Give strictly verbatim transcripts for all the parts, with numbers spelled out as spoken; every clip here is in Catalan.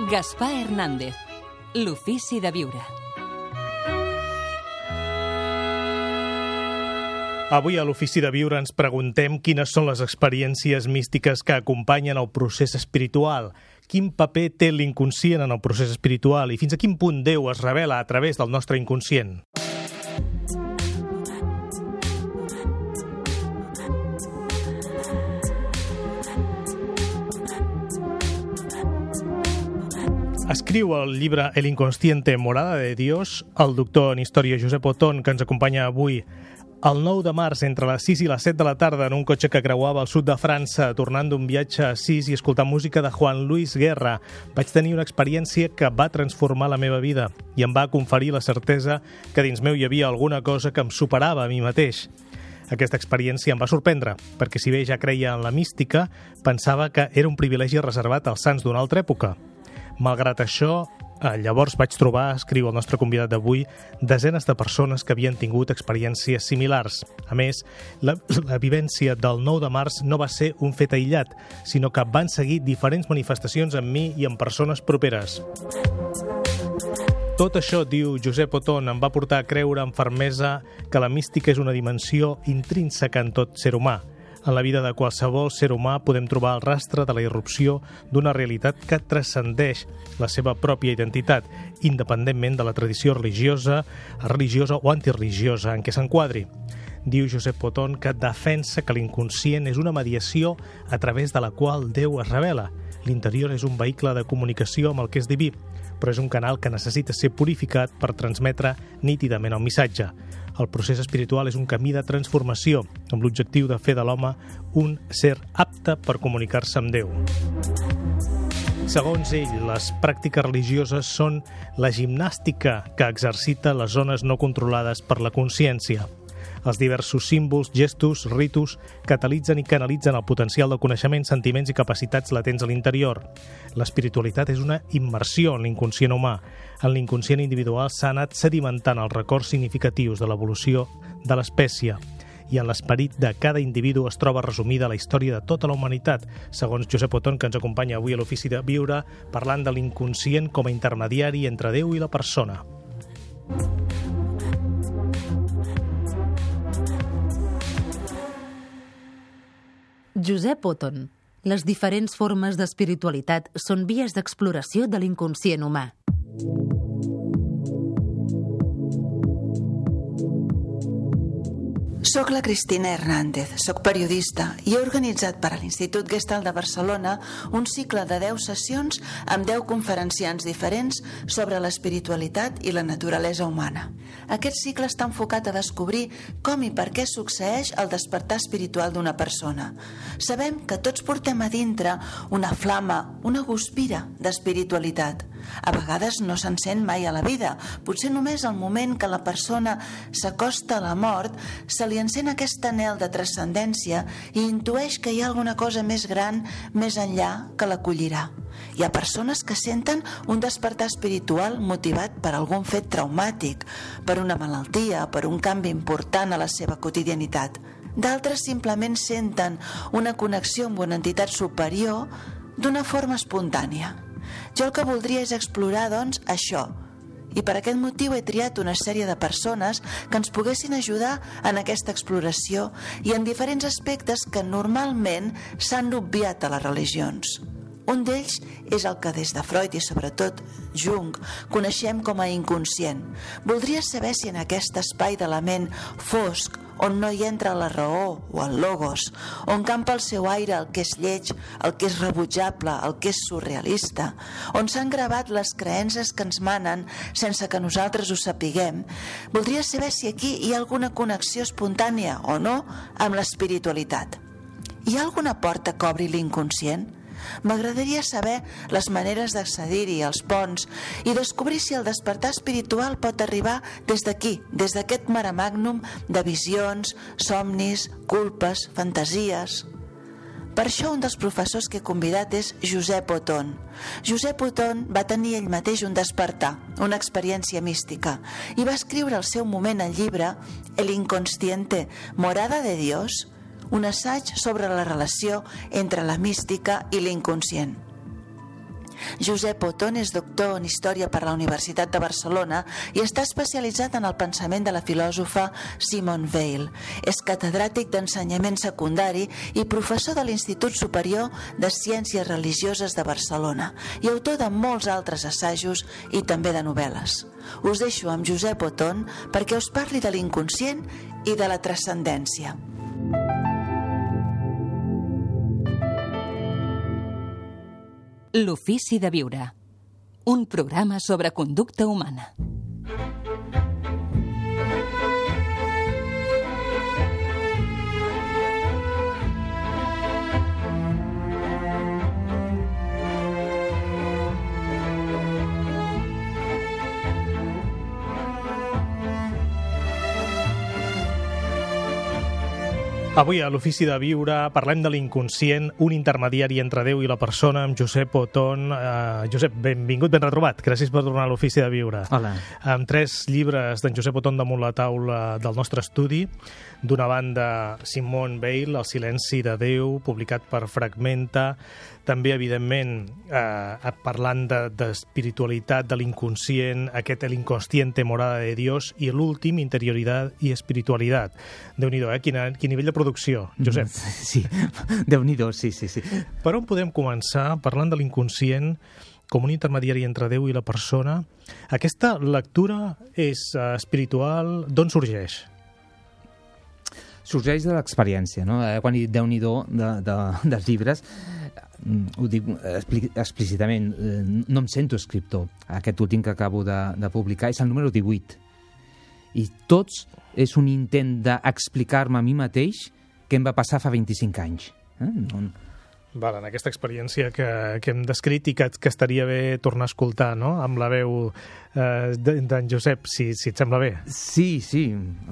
Gaspar Hernández, l'ofici de viure. Avui a l'Ofici de Viure ens preguntem quines són les experiències místiques que acompanyen el procés espiritual, quin paper té l'inconscient en el procés espiritual i fins a quin punt Déu es revela a través del nostre inconscient. Escriu el llibre El inconsciente morada de Dios el doctor en història Josep Otón, que ens acompanya avui. El nou de març, entre les sis i les set de la tarda, en un cotxe que creuava el sud de França, tornant d'un viatge a Assís i escoltant música de Juan Luis Guerra, vaig tenir una experiència que va transformar la meva vida i em va conferir la certesa que dins meu hi havia alguna cosa que em superava a mi mateix. Aquesta experiència em va sorprendre, perquè si bé ja creia en la mística, pensava que era un privilegi reservat als sants d'una altra època. Malgrat això, llavors vaig trobar, escriu el nostre convidat d'avui, desenes de persones que havien tingut experiències similars. A més, la, la vivència del nou de març no va ser un fet aïllat, sinó que van seguir diferents manifestacions en mi i en persones properes. Tot això, diu Josep Otón, em va portar a creure amb fermesa que la mística és una dimensió intrínseca en tot ser humà. En la vida de qualsevol ser humà podem trobar el rastre de la irrupció d'una realitat que transcendeix la seva pròpia identitat, independentment de la tradició religiosa, religiosa o antireligiosa en què s'enquadri. Diu Josep Otón que defensa que l'inconscient és una mediació a través de la qual Déu es revela. L'interior és un vehicle de comunicació amb el que és diví, però és un canal que necessita ser purificat per transmetre nítidament el missatge. El procés espiritual és un camí de transformació, amb l'objectiu de fer de l'home un ser apte per comunicar-se amb Déu. Segons ell, les pràctiques religioses són la gimnàstica que exercita les zones no controlades per la consciència. Els diversos símbols, gestos, ritus catalitzen i canalitzen el potencial de coneixement, sentiments i capacitats latents a l'interior. L'espiritualitat és una immersió en l'inconscient humà. En l'inconscient individual s'ha anat sedimentant els records significatius de l'evolució de l'espècie i en l'esperit de cada individu es troba resumida la història de tota la humanitat, segons Josep Otón, que ens acompanya avui a l'Ofici de Viure, parlant de l'inconscient com a intermediari entre Déu i la persona. Josep Otón. Les diferents formes d'espiritualitat són vies d'exploració de l'inconscient humà. Soc la Cristina Hernández, soc periodista i he organitzat per a l'Institut Gestalt de Barcelona un cicle de deu sessions amb deu conferenciants diferents sobre l'espiritualitat i la naturalesa humana. Aquest cicle està enfocat a descobrir com i per què succeeix el despertar espiritual d'una persona. Sabem que tots portem a dintre una flama, una guspira d'espiritualitat. A vegades no se'n sent mai a la vida, potser només al moment que la persona s'acosta a la mort se li encén aquest anhel de transcendència i intueix que hi ha alguna cosa més gran, més enllà, que l'acollirà. Hi ha persones que senten un despertar espiritual motivat per algun fet traumàtic, per una malaltia, per un canvi important a la seva quotidianitat. D'altres simplement senten una connexió amb una entitat superior d'una forma espontània. Jo el que voldria és explorar, doncs, això. I per aquest motiu he triat una sèrie de persones que ens poguessin ajudar en aquesta exploració i en diferents aspectes que normalment s'han obviat a les religions. Un d'ells és el que des de Freud i sobretot Jung coneixem com a inconscient. Voldria saber si en aquest espai de la ment fosc, on no hi entra la raó o el logos, on campa el seu aire el que és lleig, el que és rebutjable, el que és surrealista, on s'han gravat les creences que ens manen sense que nosaltres ho sapiguem, voldria saber si aquí hi ha alguna connexió espontània o no amb l'espiritualitat. Hi ha alguna porta que obri l'inconscient? M'agradaria saber les maneres d'accedir-hi, els ponts, i descobrir si el despertar espiritual pot arribar des d'aquí, des d'aquest mare magnum de visions, somnis, culpes, fantasies. Per això un dels professors que he convidat és Josep Otón. Josep Otón va tenir ell mateix un despertar, una experiència mística, i va escriure al seu moment el llibre El inconsciente morada de Dios, un assaig sobre la relació entre la mística i l'inconscient. Josep Oton és doctor en Història per la Universitat de Barcelona i està especialitzat en el pensament de la filòsofa Simone Weil. És catedràtic d'ensenyament secundari i professor de l'Institut Superior de Ciències Religioses de Barcelona i autor de molts altres assajos i també de novel·les. Us deixo amb Josep Oton perquè us parli de l'inconscient i de la transcendència. L'ofici de viure. Un programa sobre conducta humana. Avui a l'Ofici de Viure parlem de l'inconscient, un intermediari entre Déu i la persona, amb Josep Oton. Uh, Josep, benvingut, ben retrobat. Gràcies per tornar a l'Ofici de Viure. Hola. Amb tres llibres d'en Josep Oton damunt la taula del nostre estudi. D'una banda, Simone Weil, El silenci de Déu, publicat per Fragmenta. També, evidentment, eh, parlant d'espiritualitat, de, de l'inconscient, aquest El inconsciente morada de Dios, i l'últim, Interioritat i espiritualitat. Déu-n'hi-do, eh? Quina, quin nivell de producció, Josep. Sí, Déu-n'hi-do, sí, sí, sí. Per on podem començar parlant de l'inconscient com un intermediari entre Déu i la persona? Aquesta lectura és uh, espiritual, d'on sorgeix? Sorgeix de l'experiència, no? Quan he dit Déu-n'hi-do de, de, dels llibres, ho dic explícitament, no em sento escriptor. Aquest últim que acabo de, de publicar és el número divuit. I tots és un intent d'explicar-me a mi mateix què em va passar fa vint-i-cinc anys. Eh? No... Val, en aquesta experiència que, que hem descrit i que, que estaria bé tornar a escoltar, no?, amb la veu eh, d'en Josep, si, si et sembla bé. Sí, sí,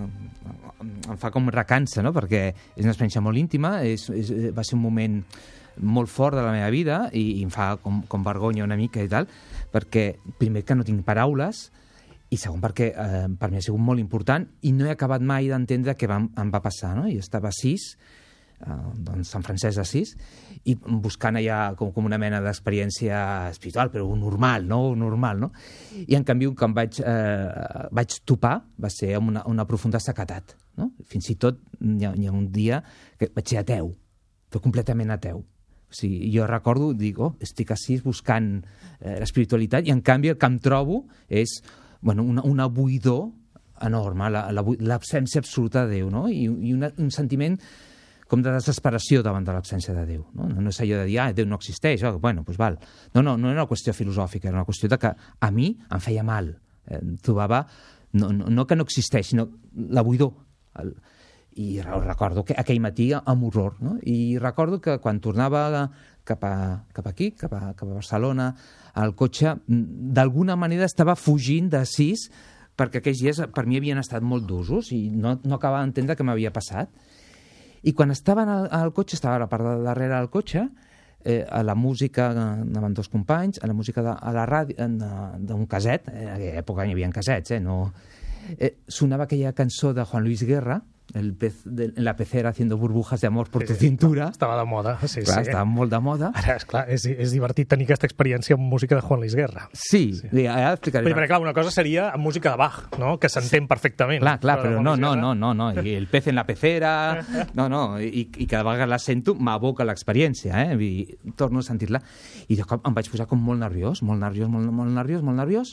em fa com recança, no?, perquè és una experiència molt íntima, és, és, va ser un moment molt fort de la meva vida i, i em fa com, com vergonya una mica i tal, perquè primer que no tinc paraules i segon perquè eh, per mi ha sigut molt important i no he acabat mai d'entendre què va, em va passar, no? I estava a sis, eh, doncs Sant Francesc d'Assís, i buscant allà com, com una mena d'experiència espiritual, però normal, no? Normal, no? I en canvi, que em vaig, eh, vaig topar va ser amb una, una profunda sequedat, no? Fins i tot hi ha, hi ha un dia que vaig ser ateu, però completament ateu. O sigui, jo recordo, dic, oh, estic així buscant eh, l'espiritualitat i en canvi el que em trobo és bueno, una, una buidor enorme, l'absència absoluta de Déu, no? I, i una, un sentiment com de desesperació davant de l'absència de Déu. No, no és allò de dir, ah, Déu no existeix, oh, bueno, doncs val. No, no, no era una qüestió filosòfica, era una qüestió de que a mi em feia mal. Eh, trobava, no, no, no que no existeix, sinó la buidor. El, I recordo que aquell matí amb horror, no? I recordo que quan tornava cap, a, cap aquí, cap a, cap a Barcelona, al cotxe, d'alguna manera estava fugint de sis, perquè aquells dies per mi havien estat molt d'usos i no, no acabava d'entendre què m'havia passat. I quan estava al, al cotxe, estava a la part de darrere del cotxe, eh, a la música, anaven dos companys, a la música de, a la ràdio, d'un caset, en aquella època hi havia casets, eh, no... Eh, sonava aquella cançó de Juan Luis Guerra, el pez de, en la pecera haciendo burbujas de amor por sí, tu cintura. Estava de moda, sí, clar, sí. Estava molt de moda. Ara, esclar, és, és divertit tenir aquesta experiència amb música de Juan Luis Guerra. Sí, sí. Ara explicaré. Perquè, clar, una cosa seria amb música de Bach, no?, que s'entén sí. perfectament. Clar, clar, però, però no, no, no, no, no, i el pez en la pecera, no, no, i, i cada vegada la sento m'aboca l'experiència, eh, i torno a sentir-la. I de cop em vaig posar com molt nerviós, molt nerviós, molt, molt nerviós, molt nerviós,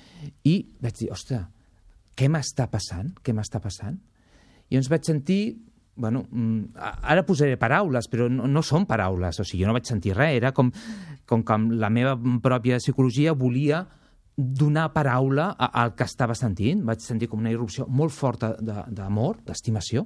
i vaig dir, ostres, què m'està passant? Què m'està passant? I ens vaig sentir, bueno, ara posaré paraules, però no, no són paraules, o sigui, jo no vaig sentir res, era com, com que la meva pròpia psicologia volia donar paraula al que estava sentint. Vaig sentir com una irrupció molt forta d'amor, d'estimació,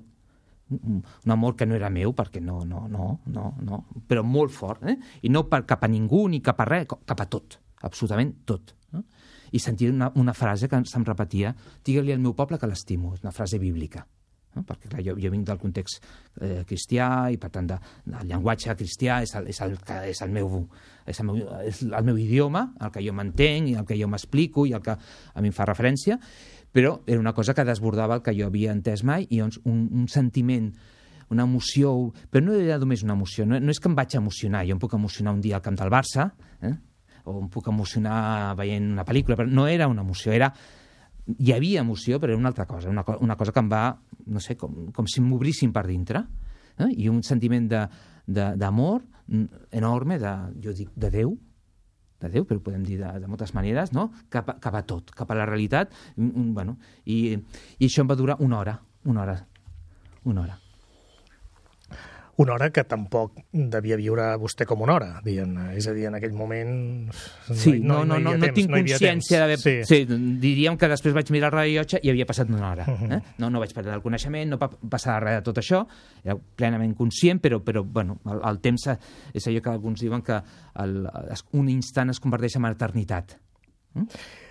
un amor que no era meu, perquè no, no, no, no, no, però molt fort, eh? I no per, cap a ningú ni cap a res, cap a tot, absolutament tot, no? I sentir una, una frase que se'm repetia, digue-li al meu poble que l'estimo, és una frase bíblica, no? Perquè clar, jo, jo vinc del context eh, cristià i per tant de, del llenguatge cristià és el, és, el, és, el meu, és, el meu, és el meu idioma, el que jo m'entenc i el que jo m'explico i el que a mi em fa referència, però era una cosa que desbordava el que jo havia entès mai i doncs un, un sentiment, una emoció, però no era només una emoció, no, no és que em vaig emocionar, jo em puc emocionar un dia al camp del Barça, eh? o em puc emocionar veient una pel·lícula, però no era una emoció, era... Hi havia emoció, però era una altra cosa, una, co una cosa que em va, no sé, com, com si m'obrissin per dintre, eh? I un sentiment d'amor enorme, de, jo dic, de Déu, de Déu, però ho podem dir de, de moltes maneres, no? Cap, a, cap a tot, cap a la realitat, bueno, i, i això em va durar una hora, una hora, una hora. Una hora que tampoc devia viure vostè com una hora, diguem. És a dir, en aquell moment... Sí, no, no, no, no, no tinc no consciència d'haver... Sí. Sí, diríem que després vaig mirar el rellotge i havia passat una hora. Eh? No, no vaig perdre el coneixement, no va passar res de tot això, era plenament conscient, però, però bueno, el, el temps és allò que alguns diuen que el, un instant es converteix en eternitat. Mm?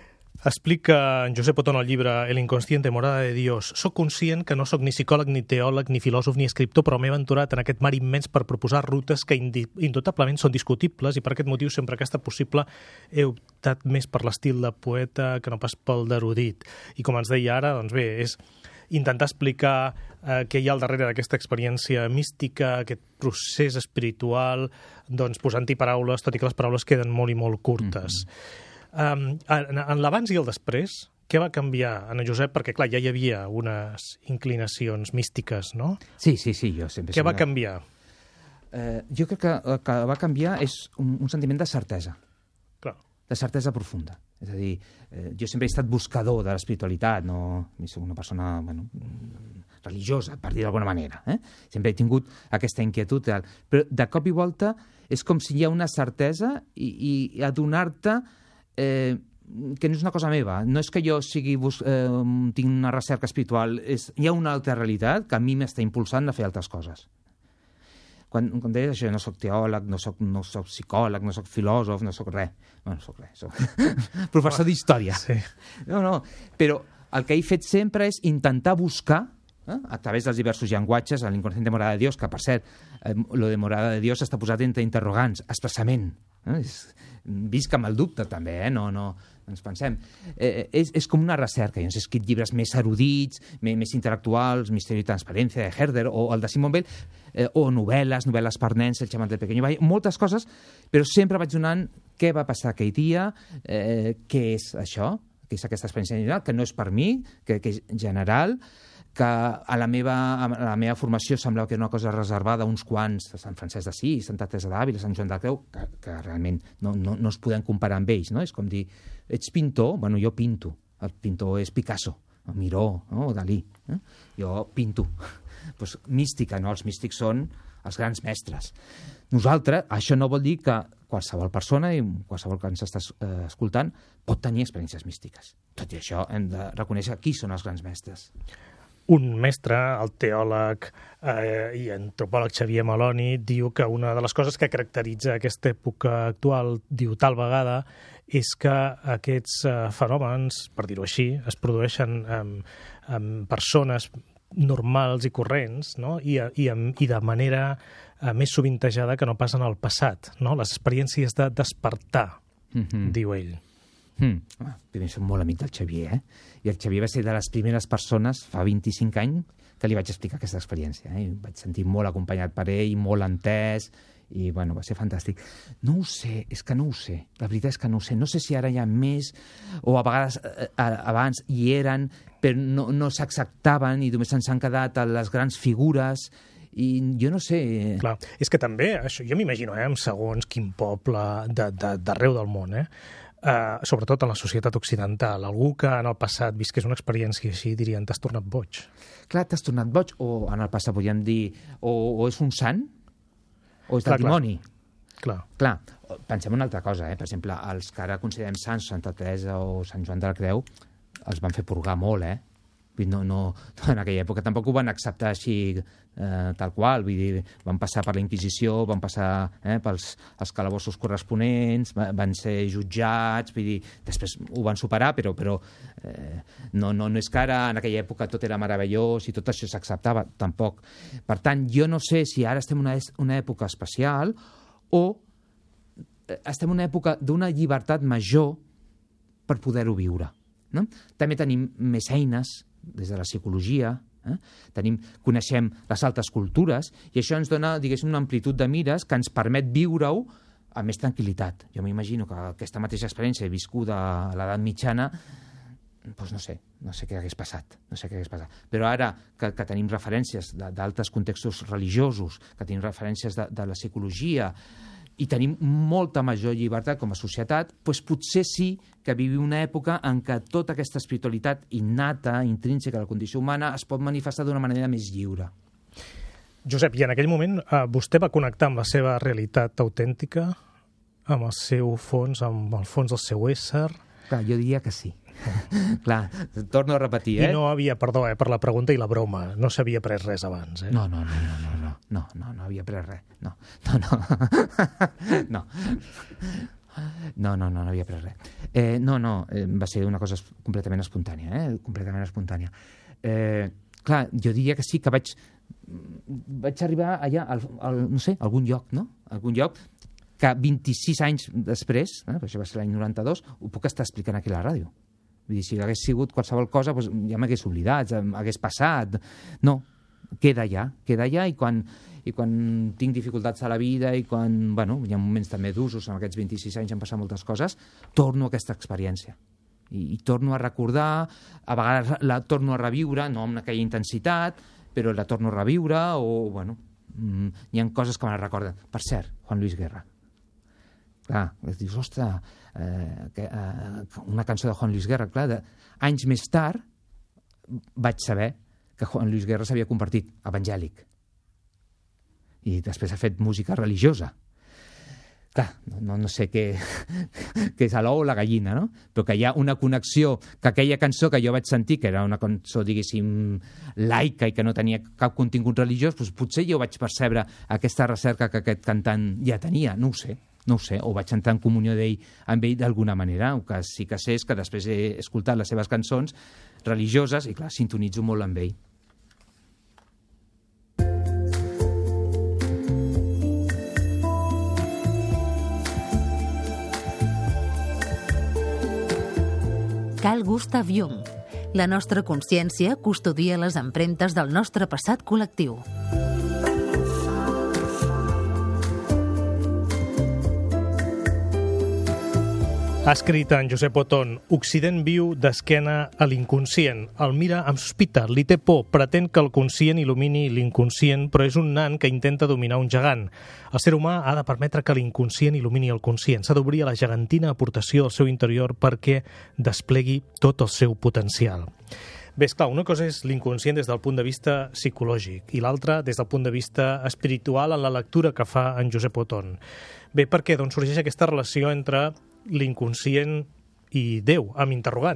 Explica en Josep Otón al llibre El inconsciente morada de Dios. Soc conscient que no sóc ni psicòleg, ni teòleg, ni filòsof, ni escriptor, però m'he aventurat en aquest mar immens per proposar rutes que indubtablement són discutibles i per aquest motiu, sempre que ha estat possible, he optat més per l'estil de poeta que no pas pel d'erudit. I com ens deia ara, doncs bé, és intentar explicar eh, què hi ha al darrere d'aquesta experiència mística, aquest procés espiritual, doncs posant-hi paraules, tot i que les paraules queden molt i molt curtes. Mm-hmm. Um, en, en l'abans i el després, què va canviar en Josep? Perquè, clar, ja hi havia unes inclinacions místiques, no? Sí, sí, sí, jo sempre... Què va canviar? Eh, jo crec que el que va canviar és un, un sentiment de certesa. Clar. De certesa profunda. És a dir, eh, jo sempre he estat buscador de l'espiritualitat, no soc una persona, bueno, religiosa, per dir d'alguna manera. Eh? Sempre he tingut aquesta inquietud. Però de cop i volta és com si hi ha una certesa i, i adonar-te Eh, que no és una cosa meva, no és que jo sigui eh, tinc una recerca espiritual, és, hi ha una altra realitat que a mi m'està impulsant a fer altres coses. Quan, quan deies això, no soc teòleg, no soc, no soc psicòleg, no soc filòsof, no soc res. Bueno, no soc res, soc professor d'història. Sí. No, no, però el que he fet sempre és intentar buscar, eh, a través dels diversos llenguatges, l'inconsciente morada de Dios, que per cert, eh, lo de morada de Dios està posat entre interrogants, expressament. Eh? És, visc amb el dubte també, eh? no, no ens pensem. Eh, és, és com una recerca. Jo he escrit llibres més erudits, més, més intel·lectuals, Misteri i transparència de Herder, o el de Simon Weil, eh, o novel·les, novel·les per nens, El xaman del pequeño Valle, moltes coses, però sempre vaig donant què va passar aquell dia, eh, què és això, què és aquesta experiència general, que no és per mi, que, que és general, que a la meva, a la meva formació semblava que era una cosa reservada a uns quants, a Sant Francesc d'Assís, Santa Teresa d'Àvila, Sant Joan de Creu, que, que realment no, no, no es podem comparar amb ells, no? És com dir, ets pintor? Bueno, jo pinto. El pintor és Picasso, o Miró, no? O Dalí. Eh? Jo pinto. Pues, mística, no? Els místics són els grans mestres. Nosaltres, això no vol dir que qualsevol persona i qualsevol que ens està eh, escoltant pot tenir experiències místiques. Tot i això, hem de reconèixer qui són els grans mestres. Un mestre, el teòleg eh, i antropòleg Xavier Maloni, diu que una de les coses que caracteritza aquesta època actual, diu tal vegada, és que aquests eh, fenòmens, per dir-ho així, es produeixen amb, amb persones normals i corrents, no? I, i, i de manera eh, més sovintejada que no pas en el passat, no? Les experiències de despertar, mm-hmm. diu ell. Mm. Ah, primer soc molt amic del Xavier, eh? I el Xavier va ser de les primeres persones, fa vint-i-cinc anys, que li vaig explicar aquesta experiència. Eh? Em vaig sentir molt acompanyat per ell, molt entès, i bueno, va ser fantàstic. No ho sé, és que no ho sé. La veritat és que no ho sé. No sé si ara hi ha més, o a vegades eh, abans hi eren, però no, no s'acceptaven i només se'ns han quedat les grans figures, i jo no sé... Clar, és que també, això, jo m'imagino, eh, amb segons quin poble d'arreu del món, eh? Uh, sobretot en la societat occidental, algú que en el passat visqués una experiència així dirien t'has tornat boig. Clar, t'has tornat boig, o en el passat podríem dir o, o és un sant o és del dimoni. Clar. Clar, pensem una altra cosa, eh? Per exemple, els que ara considerem sants, Santa Teresa o Sant Joan de la Creu, els van fer purgar molt, eh? No, no, en aquella època tampoc ho van acceptar així eh, tal qual, vull dir, van passar per la Inquisició, van passar eh, pels els calabossos corresponents, van ser jutjats, vull dir, després ho van superar, però, però eh, no, no, no és que ara en aquella època tot era meravellós i tot això s'acceptava, tampoc. Per tant, jo no sé si ara estem en una, una època especial o estem en una època d'una llibertat major per poder-ho viure. No? També tenim més eines des de la psicologia, eh? Tenim, coneixem les altres cultures i això ens dona, diguéssim, una amplitud de mires que ens permet viure-ho amb més tranquil·litat. Jo m'imagino que aquesta mateixa experiència viscuda a l'edat mitjana, doncs no sé, no sé què hagués passat, no sé què hagués passat. Però ara que, que tenim referències d'altres contextos religiosos, que tenim referències de, de la psicologia, i tenim molta major llibertat com a societat, doncs potser sí que vivim una època en què tota aquesta espiritualitat innata, intrínseca de la condició humana, es pot manifestar d'una manera més lliure. Josep, i en aquell moment eh, vostè va connectar amb la seva realitat autèntica, amb el seu fons, amb el fons del seu ésser? Clar, jo diria que sí. Clar, torno a repetir, eh? I no havia, perdó, eh, per la pregunta i la broma, no s'havia pres res abans, eh? No, no, no, no, no, no, no, no, no havia pres res, no, no, no, no, no, no, no, no havia pres res. Eh, no, no, eh, va ser una cosa completament espontània, eh? Completament espontània. Eh, clar, jo diria que sí, que vaig, vaig arribar allà, al, al, no sé, a algun lloc, no? A algun lloc que vint-i-sis anys després, eh, això va ser l'any noranta-dos, ho puc estar explicant aquí a la ràdio. Vull dir, si hagués sigut qualsevol cosa, doncs ja m'hagués oblidat, hagués passat. No, queda allà, queda allà, i quan, i quan tinc dificultats a la vida i quan, bueno, hi ha moments també d'usos, en aquests vint-i-sis anys han passat moltes coses, torno a aquesta experiència. I, i torno a recordar, a vegades la torno a reviure, no amb aquella intensitat, però la torno a reviure, o, bueno, mm, hi ha coses que me la recorden. Per cert, Juan Luis Guerra. Clar, dius, ostres, eh, que, eh, una cançó de Juan Luis Guerra, clar, de, anys més tard vaig saber que Juan Luis Guerra s'havia convertit evangèlic i després ha fet música religiosa. Clar, no, no sé què, què és l'ou o la gallina, no? Però que hi ha una connexió, que aquella cançó que jo vaig sentir, que era una cançó, diguéssim, laica i que no tenia cap contingut religiós, doncs potser jo vaig percebre aquesta recerca que aquest cantant ja tenia, no ho sé. No ho sé, o vaig entrar en comunió d'ell amb ell d'alguna manera, o que sí que sé és que després he escoltat les seves cançons religioses i, clar, sintonitzo molt amb ell. Carl Gustav Jung. La nostra consciència custodia les empremtes del nostre passat col·lectiu. Ha escrit en Josep Oton: Occident viu d'esquena a l'inconscient. El mira amb sospita, li té por, pretén que el conscient il·lumini l'inconscient, però és un nan que intenta dominar un gegant. El ser humà ha de permetre que l'inconscient il·lumini el conscient. S'ha d'obrir a la gegantina aportació del seu interior perquè desplegui tot el seu potencial. Bé, esclar, una cosa és l'inconscient des del punt de vista psicològic i l'altra des del punt de vista espiritual en la lectura que fa en Josep Oton. Bé, per què? Doncs sorgeix aquesta relació entre l'inconscient i Déu, amb interrogant.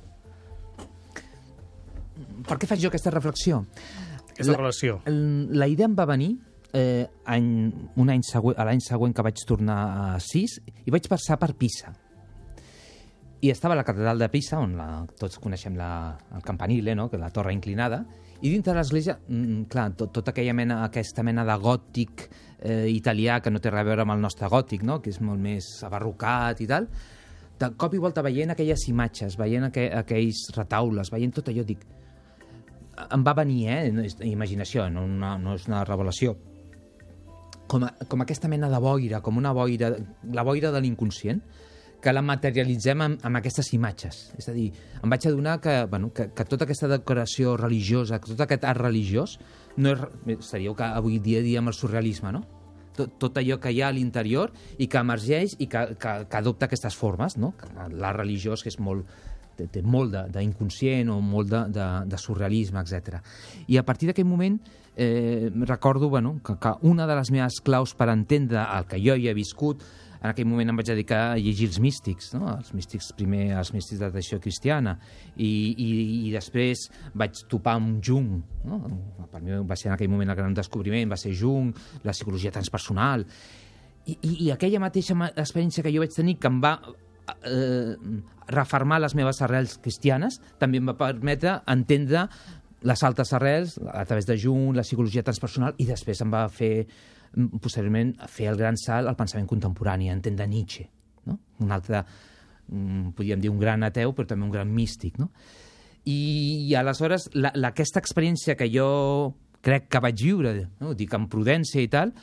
Per què faig jo aquesta reflexió? Aquesta la, relació. La idea em va venir eh, any, un any següent, l'any següent que vaig tornar a Sis i vaig passar per Pisa. I estava a la catedral de Pisa, on la, tots coneixem la, el campanile, no? Que és la torre inclinada, i dintre de l'església, mm, clar, tot, tota aquella mena, aquesta mena de gòtic eh, italià que no té res a veure amb el nostre gòtic, no? Que és molt més abarrocat i tal, de cop i volta veient aquelles imatges, veient aqu aquells retaules, veient tot allò, dic, em va venir, eh? No és imaginació, no, una, no és una revelació, com, a, com aquesta mena de boira, com una boira, la boira de l'inconscient, que la materialitzem amb, amb aquestes imatges. És a dir, em vaig adonar que, bueno, que, que tota aquesta decoració religiosa, que tot aquest art religiós, no és, seríeu que avui dia diem el surrealisme, no? Tot, tot allò que hi ha a l'interior i que emergeix i que, que, que adopta aquestes formes, no? L'art religiós, que és molt, té, té molt d'inconscient o molt de, de, de surrealisme, etcètera. I a partir d'aquell moment eh, recordo, bueno, que, que una de les meves claus per entendre el que jo hi he viscut, en aquell moment em vaig dedicar a llegir els místics, no? Els místics primer, els místics de la tradició cristiana, i, i, i després vaig topar amb Jung, no? Per mi va ser en aquell moment el gran descobriment, va ser Jung, la psicologia transpersonal, i, i, i aquella mateixa experiència que jo vaig tenir, que em va eh, refermar les meves arrels cristianes, també em va permetre entendre les altres arrels a través de Jung, la psicologia transpersonal, i després em va fer posteriorment fer el gran salt al pensament contemporani, a entendre Nietzsche, no? Un altre, podríem dir un gran ateu, però també un gran místic, no? I, i aleshores la, la, aquesta experiència que jo crec que vaig viure, no? Dic amb prudència i tal,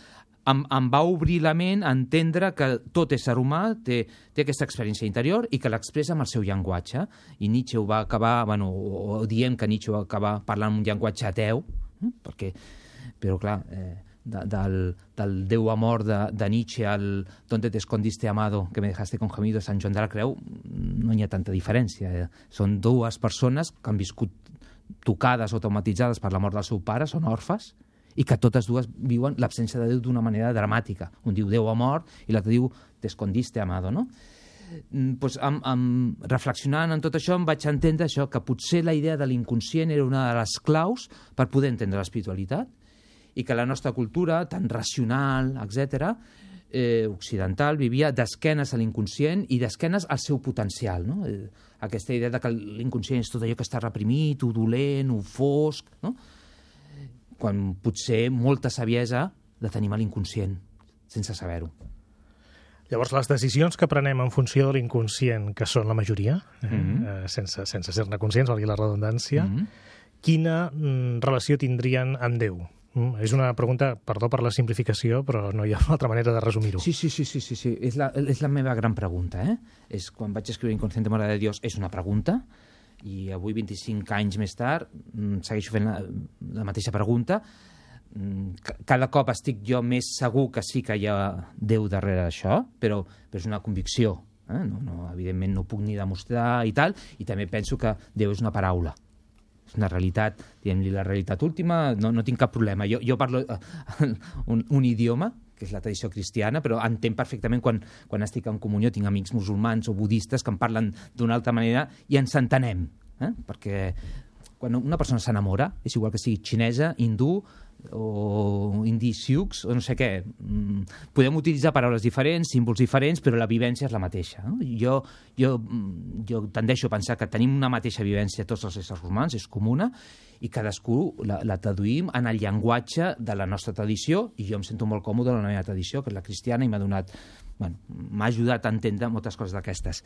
em, em va obrir la ment a entendre que tot ésser humà té, té aquesta experiència interior i que l'expressa amb el seu llenguatge. I Nietzsche ho va acabar, bueno, o diem que Nietzsche va acabar parlant un llenguatge ateu, eh? perquè, però clar, eh, de, del, del Déu amor de, de Nietzsche al Donde te escondiste amado, que me dejaste con gemido, Sant Joan de la Creu, no hi ha tanta diferència. Eh? Són dues persones que han viscut tocades o traumatitzades per la mort del seu pare, són orfes, i que totes dues viuen l'absència de Déu d'una manera dramàtica. Un diu Déu ha mort i l'altre diu te escondiste amado, no? Pues, amb, amb, reflexionant en tot això em vaig entendre això, que potser la idea de l'inconscient era una de les claus per poder entendre l'espiritualitat i que la nostra cultura, tan racional, etcètera, eh, occidental, vivia d'esquenes a l'inconscient i d'esquenes al seu potencial, no? Eh, aquesta idea de que l'inconscient és tot allò que està reprimit, o dolent, o fosc, no? Quan potser molta saviesa la tenim a l'inconscient, sense saber-ho. Llavors, les decisions que prenem en funció de l'inconscient, que són la majoria, eh, Mm-hmm. eh, sense, sense ser-ne conscients, valgui la redundància, Mm-hmm. quina mm, relació tindrien amb Déu? Mm, és una pregunta, perdó per la simplificació, però no hi ha una altra manera de resumir-ho. Sí, sí, sí, sí, sí, sí. És, la, és la meva gran pregunta, eh? És, quan vaig escriure Inconsciente Morada de Dios, és una pregunta, i avui, vint-i-cinc anys més tard, segueixo fent la, la mateixa pregunta. Cada cop estic jo més segur que sí que hi ha Déu darrere d'això, però, però és una convicció. Eh? No, no, evidentment no puc ni demostrar i tal, i també penso que Déu és una paraula. És una realitat, diguem-li la realitat última, no, no tinc cap problema. Jo, jo parlo uh, un, un idioma, que és la tradició cristiana, però entenc perfectament quan, quan estic en comunió, tinc amics musulmans o budistes que em parlen d'una altra manera i ens entenem, eh? Perquè quan una persona s'enamora, és igual que sigui xinesa, hindú o indi sioux o no sé què, podem utilitzar paraules diferents, símbols diferents, però la vivència és la mateixa, no? Jo, jo, jo tendeixo a pensar que tenim una mateixa vivència tots els éssers humans, és comuna, i cadascú la, la traduïm en el llenguatge de la nostra tradició, i jo em sento molt còmode en la meva tradició, que és la cristiana, i m'ha donat, bueno, m'ha ajudat a entendre moltes coses d'aquestes.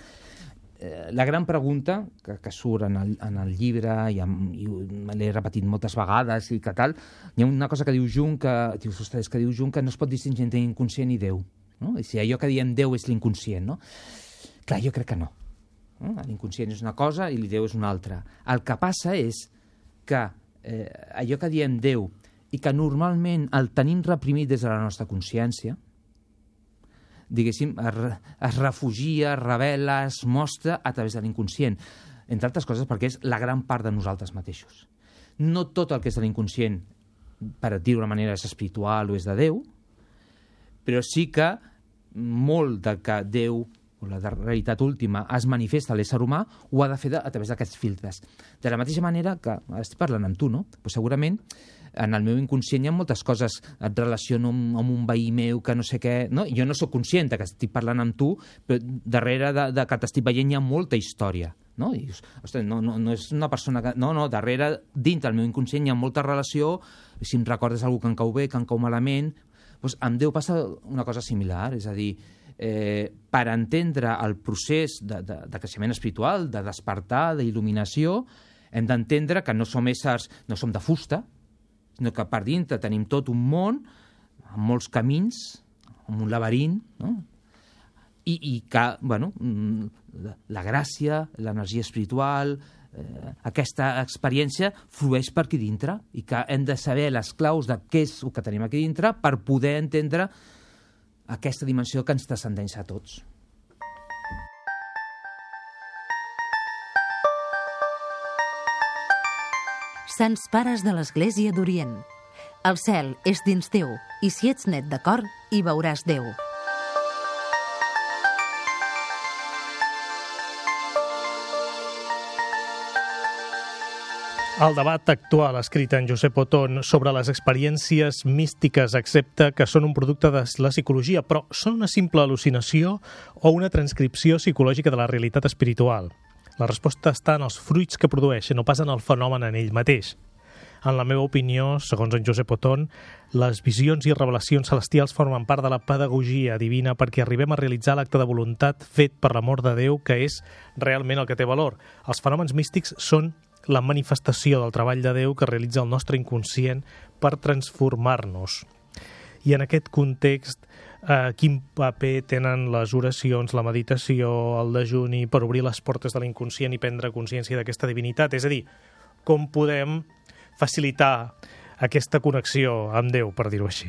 La gran pregunta que, que surt en el, en el llibre i, amb, i me l'he repetit moltes vegades i que tal, hi ha una cosa que diu Jung, que, dius, ostres, que diu Jung que no es pot distingir entre inconscient i Déu, no? I si allò que diem Déu és l'inconscient, no? Clar, jo crec que no. no? L'inconscient és una cosa i Déu és una altra. El que passa és que eh, allò que diem Déu i que normalment el tenim reprimit des de la nostra consciència, diguéssim, es refugia, es revela, es mostra a través de l'inconscient. Entre altres coses perquè és la gran part de nosaltres mateixos. No tot el que és de l'inconscient, per dir-ho d'una manera, és espiritual o és de Déu, però sí que molt de que Déu, o la realitat última, es manifesta a l'ésser humà, ho ha de fer de, a través d'aquests filtres. De la mateixa manera que estic parlant amb tu, no? Pues segurament en el meu inconscient hi ha moltes coses, et relaciono amb, amb un veí meu que no sé què, no? Jo no sóc conscient que estic parlant amb tu, però darrere de, de que t'estic veient hi ha molta història, no? I dius, ostres, no, no, no és una persona que... No, no, darrere, dins del meu inconscient hi ha molta relació, si em recordes alguna que em cau bé, que em cau malament, doncs amb Déu passa una cosa similar, és a dir, eh, per entendre el procés de, de, de creixement espiritual, de despertar, d'il·luminació, hem d'entendre que no som éssers, no som de fusta, sinó que per dintre tenim tot un món, amb molts camins, amb un laberint, no? I, i que, bueno, la, la gràcia, l'energia espiritual, eh, aquesta experiència flueix per aquí dintre i que hem de saber les claus de què és el que tenim aquí dintre per poder entendre aquesta dimensió que ens transcendeix a tots. Sants Pares de l'Església d'Orient. El cel és dins teu, i si ets net de cor, hi veuràs Déu. El debat actual escrit en Josep Otón sobre les experiències místiques accepta que són un producte de la psicologia, però són una simple al·lucinació o una transcripció psicològica de la realitat espiritual. La resposta està en els fruits que produeixen, no pas en el fenomen en ell mateix. En la meva opinió, segons en Josep Otón, les visions i revelacions celestials formen part de la pedagogia divina perquè arribem a realitzar l'acte de voluntat fet per l'amor de Déu, que és realment el que té valor. Els fenòmens místics són la manifestació del treball de Déu que realitza el nostre inconscient per transformar-nos. I en aquest context, eh, quin paper tenen les oracions, la meditació, el dejuni, per obrir les portes de l'inconscient i prendre consciència d'aquesta divinitat? És a dir, com podem facilitar aquesta connexió amb Déu, per dir-ho així?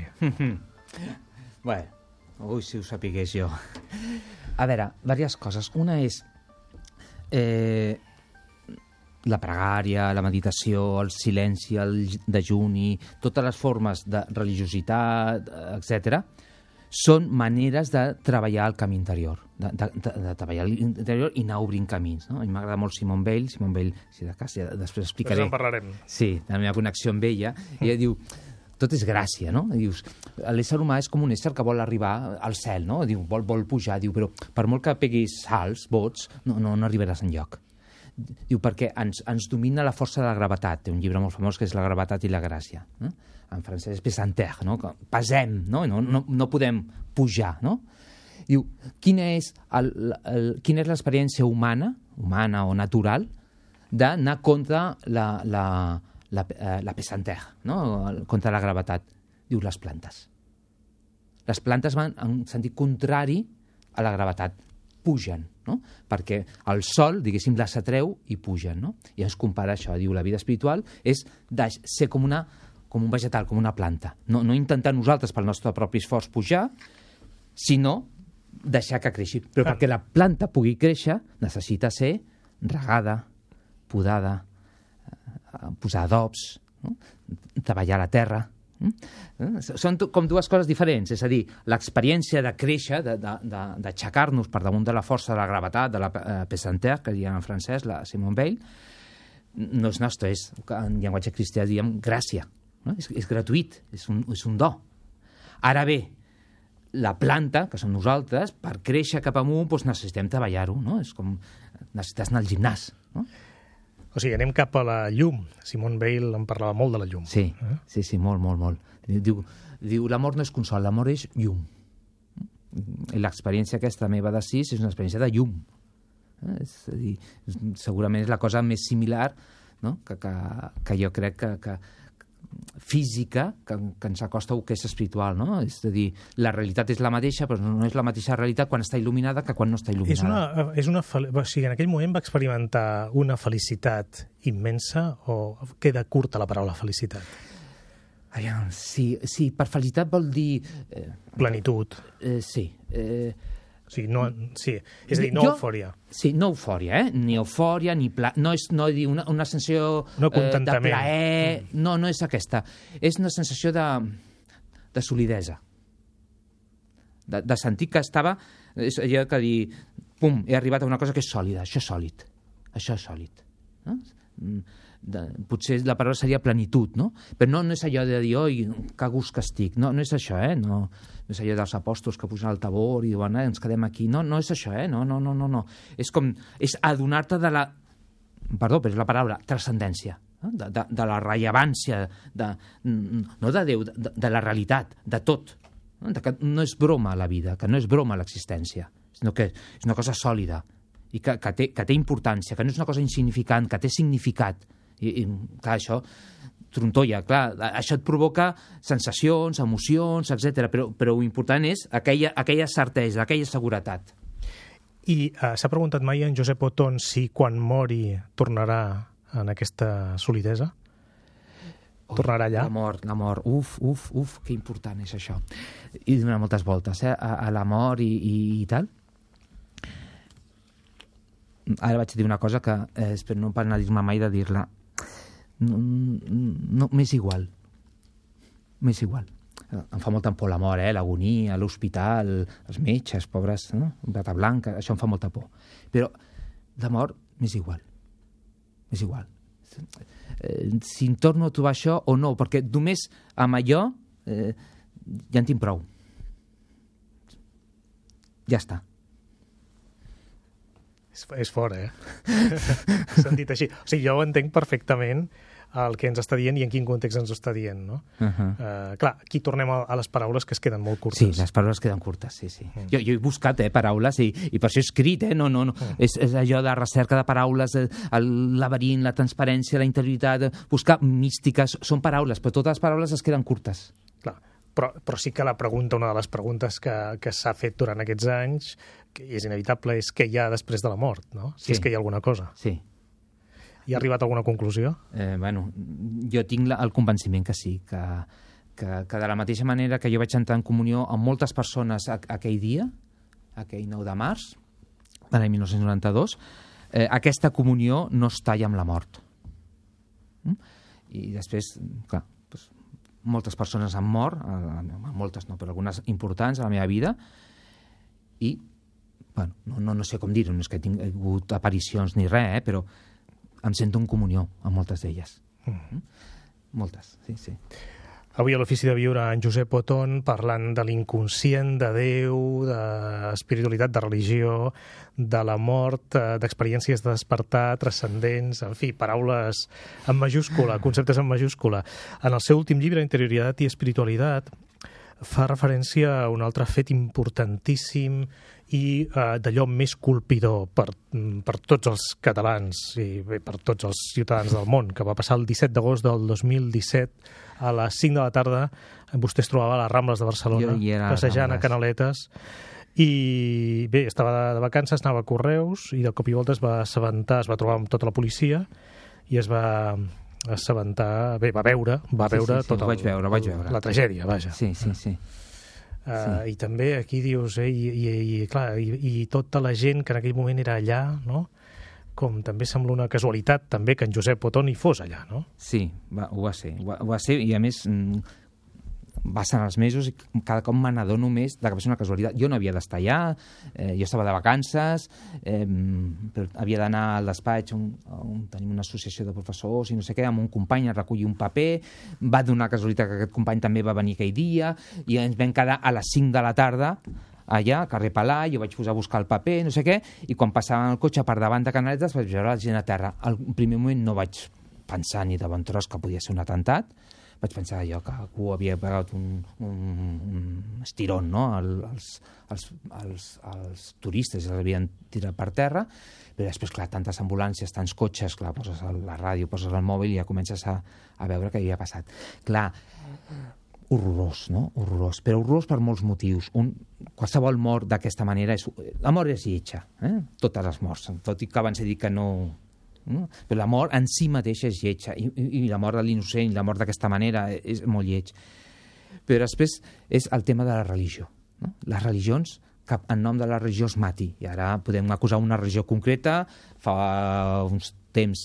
Bueno, ui, si ho sapigués jo. A veure, diverses coses. Una és eh, la pregària, la meditació, el silenci, el dejuni, totes les formes de religiositat, etcètera, són maneres de treballar el camí interior, de, de, de, de treballar l'interior i anar obrint camins. No? A mi m'agrada molt Simone Weil, Simone Weil, si de cas, ja després explicaré. Després en parlarem. Sí, de la meva connexió amb ella. I ella diu, tot és gràcia, no? I dius, l'ésser humà és com un ésser que vol arribar al cel, no? Diu, vol, vol pujar, diu, però per molt que peguis salts, bots, no, no, no arribaràs enlloc. Diu, perquè ens, ens domina la força de la gravetat. Té un llibre molt famós que és La gravetat i la gràcia. Eh? En francès és pesanteur, no? Pesem, no? No, no? no podem pujar, no? Diu, quina és, el, el, quina és l'experiència humana, humana o natural, d'anar contra la, la, la, la pesanteur, no? Contra la gravetat? Diu, les plantes. Les plantes van en sentit contrari a la gravetat. Pugen, no? Perquè el sol, diguéssim, les atreu i pugen, no? I ens compara això, diu, la vida espiritual és de ser com, una, com un vegetal, com una planta. No, no intentar nosaltres pel nostre propi esforç pujar, sinó deixar que creixi. Però perquè la planta pugui créixer necessita ser regada, podada, posar adobs, no? Treballar la terra. Són com dues coses diferents, és a dir, l'experiència de créixer, d'aixecar-nos per damunt de la força de la gravetat, de la pesanteur, que diuen en francès, la Simone Weil, no és nostre, és, en llenguatge cristià diem gràcia, no? és, és gratuït, és un, és un do. Ara bé, la planta, que som nosaltres, per créixer cap amunt doncs necessitem treballar-ho, no? És com necessites anar al gimnàs, no? O sigui, anem cap a la llum. Simone Weil en parlava molt de la llum. Sí, eh? sí, sí, molt, molt, molt. Diu, diu l'amor no és consol, l'amor és llum. I l'experiència aquesta meva de sis és una experiència de llum. Eh? És a dir, segurament és la cosa més similar, no? que, que, que jo crec que, que física que, que ens acosta al que és espiritual, no? És a dir, la realitat és la mateixa, però no és la mateixa realitat quan està il·luminada que quan no està il·luminada. És una, és una, o sigui, en aquell moment va experimentar una felicitat immensa o queda curta la paraula felicitat? Aviam, sí, sí, per felicitat vol dir... Eh, Plenitud. Eh, sí. Eh, o sigui, no, sí. És a dir, no jo, eufòria. Sí, no eufòria, eh? Ni eufòria, ni pla... No és no, dir una, una sensació no eh, de plaer... Mm. No, no és aquesta. És una sensació de, de solidesa. De, de sentir que estava... És allò que dir... Pum, he arribat a una cosa que és sòlida. Això és sòlid. Això és sòlid. No? De, potser la paraula seria plenitud, no? Però no, no és allò de dir, oi, que gust que estic. No, no és això, eh? No, no és allò dels apòstols que pugen al Tabor i diuen, eh, ens quedem aquí. No, no és això, eh? No, no, no, no, no. És com, és adonar-te de la, perdó, però és la paraula, transcendència, no? de, de, de la rellevància, de, no de Déu, de, de la realitat, de tot. No? De que no és broma la vida, que no és broma l'existència, sinó que és una cosa sòlida i que, que, té, que té importància, que no és una cosa insignificant, que té significat. I, i clar, això trontolla, clar, això et provoca sensacions, emocions, etcètera. Però, però l'important és aquella, aquella certesa, aquella seguretat. I uh, s'ha preguntat mai en Josep Oton si quan mori tornarà en aquesta solidesa? Oh, tornarà allà? La mort, la mort, uf, uf, uf, que important és això. I donar moltes voltes, eh, a, a la mort i, i, i tal. Ara vaig dir una cosa que eh, espero no penalitzar-me mai de dir-la. No, no, m'és igual. M'és igual. Em fa molta por la mort, eh? L'agonia, l'hospital, els metges, pobres, no? Bata blanca, això em fa molta por. Però la mort m'és igual. M'és igual. Eh, si em torno a trobar això o no, perquè només amb allò eh, ja en tinc prou. Ja està. És, és fort, eh? Sentit així. O sigui, jo ho entenc perfectament el que ens està dient i en quin context ens ho està dient, no? Uh -huh. uh, clar, aquí tornem a, a les paraules que es queden molt curtes. Sí, les paraules queden curtes, sí, sí. Mm. Jo, jo he buscat eh, paraules i, i per això he escrit, eh? No, no, no. Mm. És, és allò de recerca de paraules, eh, el laberint, la transparència, la interioritat, buscar místiques, són paraules, però totes les paraules es queden curtes. Clar, però, però sí que la pregunta, una de les preguntes que, que s'ha fet durant aquests anys, que és inevitable, és què hi ha després de la mort, no? Si Sí. és que hi ha alguna cosa. Sí. Hi ha arribat a alguna conclusió? Eh, bueno, jo tinc la, el convenciment que sí, que, que, que de la mateixa manera que jo vaig entrar en comunió amb moltes persones a, aquell dia, aquell nou de març de l'any dinou noranta-dos, eh, aquesta comunió no es talla amb la mort. Mm? I després, clar, doncs, moltes persones han mort, eh, moltes no, però algunes importants a la meva vida, i bueno, no, no, no sé com dir-ho, no és que he tingut aparicions ni res, eh, però em sento en comunió amb moltes d'elles. Mm. Moltes, sí, sí. Avui a l'Ofici de Viure, en Josep Oton, parlant de l'inconscient, de Déu, d'espiritualitat, de religió, de la mort, d'experiències de despertar, transcendents, en fi, paraules en majúscula, conceptes en majúscula. En el seu últim llibre, Interioritat i Espiritualitat, fa referència a un altre fet importantíssim i eh, d'allò més colpidor per, per tots els catalans i bé, per tots els ciutadans del món, que va passar el disset d'agost del dos mil disset a les cinc de la tarda. Vostè es trobava a les Rambles de Barcelona, passejant a Canaletes, i bé, estava de, de vacances, anava a Correus, i de cop i volta es va assabentar, es va trobar amb tota la policia, i es va assabentar, bé, va veure, va Sí, veure sí, sí, tota ho vaig veure, ho vaig veure. la tragèdia, vaja. Sí, sí, sí. Uh, Sí. I també aquí dius, eh, i, i, i, clar, i, i tota la gent que en aquell moment era allà, no? Com també sembla una casualitat també que en Josep Oton hi fos allà, no? Sí, va, ho va ser. Ho va, ho va ser, i a més mm, passen els mesos i cada cop me n'adono més de que va ser una casualitat. Jo no havia d'estar allà, eh, jo estava de vacances, eh, però havia d'anar al despatx on, on tenim una associació de professors i no sé què, amb un company a recollir un paper. Va donar casualitat que aquest company també va venir aquell dia i ens vam quedar a les cinc de la tarda allà, a carrer Palà, jo vaig posar a buscar el paper, no sé què, i quan passava el cotxe per davant de Canaletes vaig veure la gent a terra. Al primer moment no vaig pensar ni de bon tros que podia ser un atemptat, vaig pensar allò que algú havia pegat un, un, un estirón, no? El, els, els, els, els turistes els havien tirat per terra, però després, clar, tantes ambulàncies, tants cotxes, clar, poses la ràdio, poses el mòbil i ja comences a, a veure què havia passat. Clar, horrorós, no? Horrorós, però horrorós per molts motius. Un, qualsevol mort d'aquesta manera és... La mort és lletja, eh? Totes les morts, tot i que abans he dit que no... No? Però la mort en si mateixa és lletja, i, i, i la mort de l'innocent, la mort d'aquesta manera és molt lleig. Però després és el tema de la religió, no? Les religions, que en nom de la religió es mati, i ara podem acusar una religió concreta, fa uns temps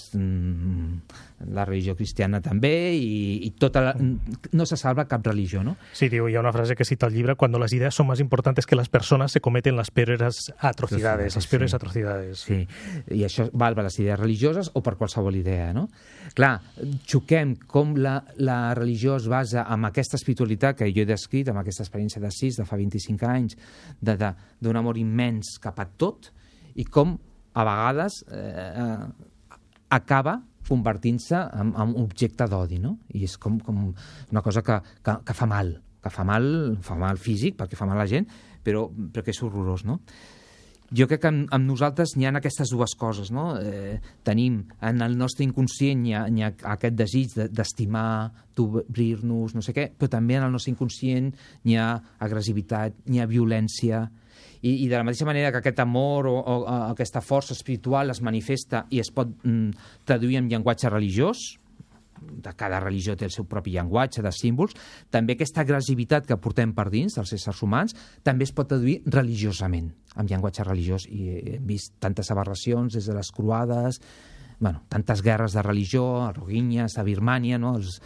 mmm, la religió cristiana també, i, i tota la, no se salva cap religió, no? Sí, diu, hi ha una frase que cita el llibre: cuando las ideas son más importantes que las personas se cometen las peores atrocidades, las peores sí. atrocidades. Sí, i això val per les idees religioses o per qualsevol idea, no? Clar, xoquem com la, la religió es basa en aquesta espiritualitat que jo he descrit, amb aquesta experiència de sis, de fa vint-i-cinc anys, d'un amor immens cap a tot, i com a vegades eh, acaba convertint-se en, en objecte d'odi, no? I és com, com una cosa que, que, que fa mal, que fa mal, fa mal físic, perquè fa mal a la gent, però, però que és horrorós, no? Jo crec que amb, amb nosaltres n'hi ha aquestes dues coses, no? Eh, tenim, en el nostre inconscient hi ha, hi ha aquest desig d'estimar, d'obrir-nos, no sé què, però també en el nostre inconscient hi ha agressivitat, hi ha violència, i, i de la mateixa manera que aquest amor o, o, o aquesta força espiritual es manifesta i es pot mm, traduir en llenguatge religiós, de cada religió té el seu propi llenguatge de símbols, també aquesta agressivitat que portem per dins dels éssers humans també es pot traduir religiosament, amb llenguatge religiós, i hem vist tantes aberracions des de les croades, bueno, tantes guerres de religió, a Rohingyes, a Birmània, no? Els,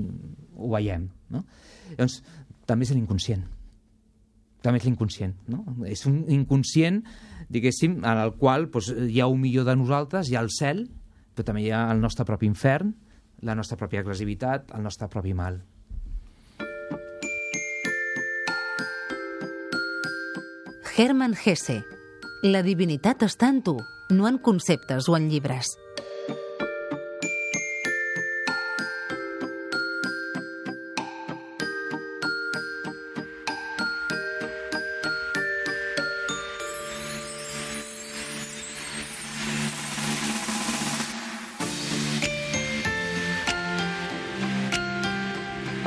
ho veiem, no? Llavors, també és l'inconscient. També és l'inconscient, no? És un inconscient, diguéssim, en el qual doncs, hi ha un milió de nosaltres, hi ha el cel, però també hi ha el nostre propi infern, la nostra pròpia agressivitat, el nostre propi mal. Hermann Hesse. La divinitat està en tu, no en conceptes o en llibres.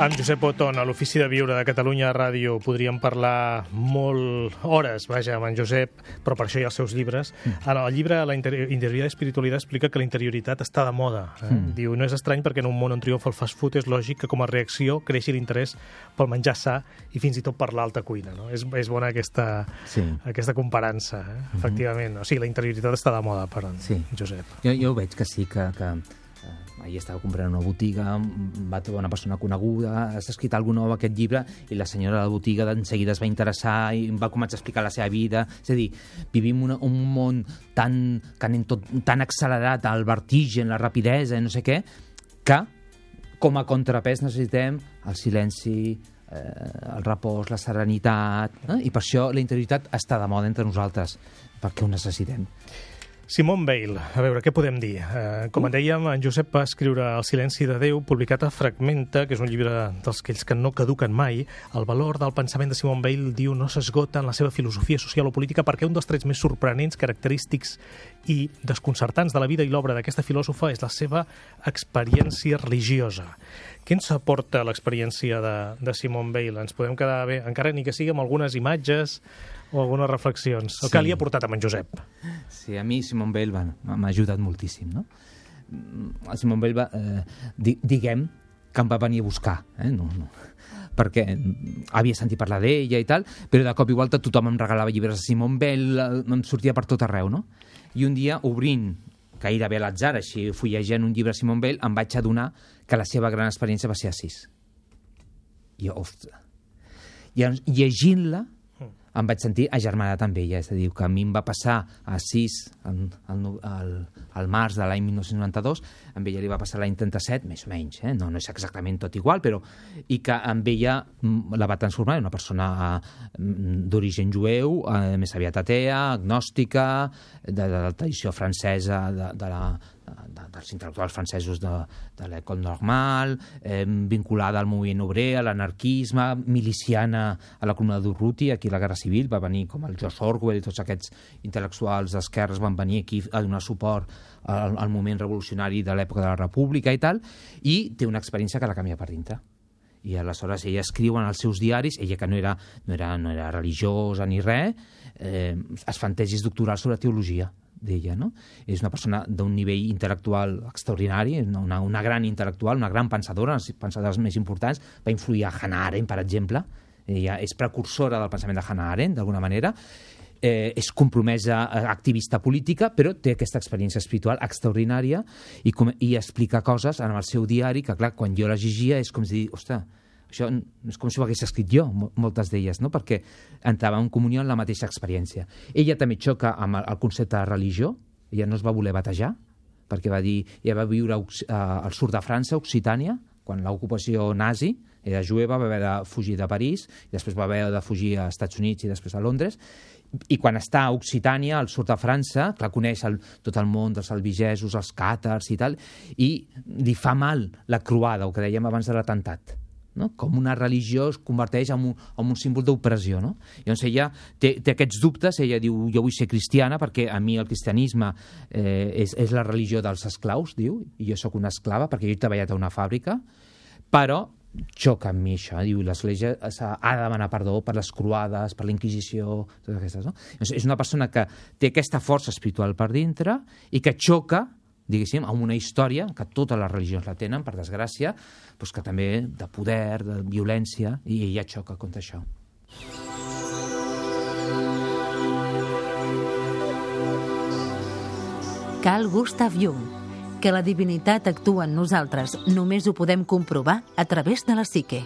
Amb Josep Oton, a l'Ofici de Viure de Catalunya Ràdio, podríem parlar molt hores, vaja, amb en Josep, però per això hi ha els seus llibres. En el llibre La interioritat i espiritualitat explica que la interioritat està de moda. Eh? Mm. Diu, no és estrany perquè en un món on triomfa el fast food és lògic que com a reacció creixi l'interès pel menjar sa i fins i tot per l'alta cuina. No? És, és bona aquesta, sí. aquesta comparança, eh? Efectivament. O sigui, la interioritat està de moda per en sí. Josep. Jo, jo veig que sí, que... que... ahir estava comprant una botiga, va trobar una persona coneguda, has escrit alguna nou aquest llibre, i la senyora de la botiga d'enseguida es va interessar i em va començar a explicar la seva vida. És a dir, vivim una, un món tan, que anem tot, tan accelerat, el vertigen, la rapidesa, no sé què, que com a contrapès necessitem el silenci, eh, el repòs, la serenitat, eh? I per això la interioritat està de moda entre nosaltres, perquè ho necessitem. Simone Weil, a veure, què podem dir? Eh, com en dèiem, en Josep va escriure El silenci de Déu, publicat a Fragmenta, que és un llibre dels aquells que no caduquen mai. El valor del pensament de Simone Weil, diu, no s'esgota en la seva filosofia social o política perquè un dels trets més sorprenents, característics i desconcertants de la vida i l'obra d'aquesta filòsofa és la seva experiència religiosa. Què ens aporta l'experiència de, de Simone Weil? Ens podem quedar bé, encara ni que sigui amb algunes imatges o algunes reflexions. O sí. Què li ha portat amb en Josep? Sí, a mi Simone Weil m'ha ajudat moltíssim, no? Simone Weil va, eh, di, diguem que em va venir a buscar, eh? no, no. perquè havia sentit parlar d'ella i tal, però de cop i volta tothom em regalava llibres de Simone Weil, em sortia per tot arreu, no? I un dia, obrint gairebé a l'atzar, així fullegant un llibre de Simone Weil, em vaig adonar que la seva gran experiència va ser a Assís. I, ostres, i llegint-la em vaig sentir agermanat amb ella, és a dir, que a mi em va passar a Assís al, al, al març de l'any mil nou-cents noranta-dos, amb ella li va passar l'any trenta-set, més o menys, eh? no, no és exactament tot igual, però i que amb ella la va transformar en una persona d'origen jueu, eh, més aviat atea, agnòstica, de, de la tradició francesa, de, de la De, dels intel·lectuals francesos de, de l'École Normale, eh, vinculada al moviment obrer, a l'anarquisme, miliciana a la columna d'Urruti, aquí a la Guerra Civil, va venir com el George Orwell i tots aquests intel·lectuals d'esquerres van venir aquí a donar suport al, al moviment revolucionari de l'època de la República i tal, i té una experiència que la canvia per dintre. I aleshores ella escriu en els seus diaris, ella que no era, no era, no era religiosa ni res, eh, es fan tesis doctorals sobre teologia d'ella, no? És una persona d'un nivell intel·lectual extraordinari, una, una gran intel·lectual, una gran pensadora, les pensadores més importants, va influir a Hannah Arendt, per exemple, ella és precursora del pensament de Hannah Arendt, d'alguna manera, eh, és compromesa, activista política, però té aquesta experiència espiritual extraordinària i, com, i explica coses en el seu diari que, clar, quan jo la llegia és com si dir, ostres, això és com si ho hagués escrit jo, moltes d'elles, no? Perquè entrava en comunió en la mateixa experiència. Ella també xoca amb el concepte de religió, ella no es va voler batejar, perquè va dir, ella va viure al sud de França, Occitània, quan l'ocupació nazi, era jueva, va haver de fugir de París, i després va haver de fugir als Estats Units i després a Londres, i quan està a Occitània, al sud de França, clar, coneix el, tot el món dels albigesos, els càtars i tal, i li fa mal la croada, el que dèiem abans de l'atemptat. No? Com una religió es converteix en un, en un símbol d'opressió, no? Llavors ella té, té aquests dubtes, ella diu, jo vull ser cristiana perquè a mi el cristianisme eh, és, és la religió dels esclaus, diu, i jo sóc una esclava perquè jo he treballat a una fàbrica, però xoca amb mi això, diu, l'església ha de demanar perdó per les croades, per la Inquisició, totes aquestes, no? Llavors, és una persona que té aquesta força espiritual per dintre i que xoca, diguéssim, amb una història que totes les religions la tenen, per desgràcia, doncs que també de poder, de violència, i ella xoca contra això. Carl Gustav Jung, que la divinitat actua en nosaltres només ho podem comprovar a través de la psique.